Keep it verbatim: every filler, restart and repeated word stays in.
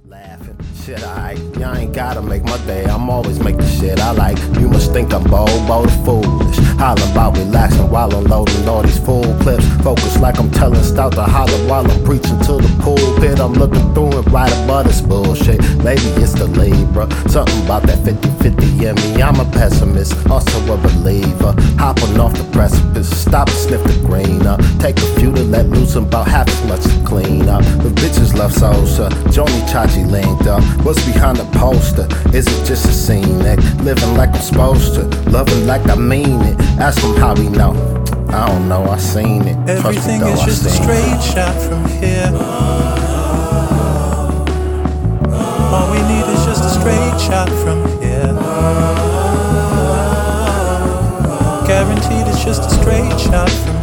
Laughing, shit, alright. Y'all ain't gotta make my day. I'm always make the shit I like. You must think I'm bold, bold or foolish. Hollin' about relaxing while unloading all these full clips. Focus like I'm telling stout to holler while I'm preaching to the pulpit. I'm looking through it right above this bullshit. Maybe it's the Libra, something about that fifty fifty in me. I'm a pessimist, also a believer. Hopping off the precipice, stop and sniff the green up. Take a few to let loose and about half as much to clean up. The bitches love Sosa, Joni Chachi linked up. What's behind the poster? Is it just a scene? Like living like I'm supposed to, loving like I mean it. Ask him how he know. I don't know, I seen it. Everything though, is just a straight shot from here. All we need is just a straight shot from here. Guaranteed it's just a straight shot from here.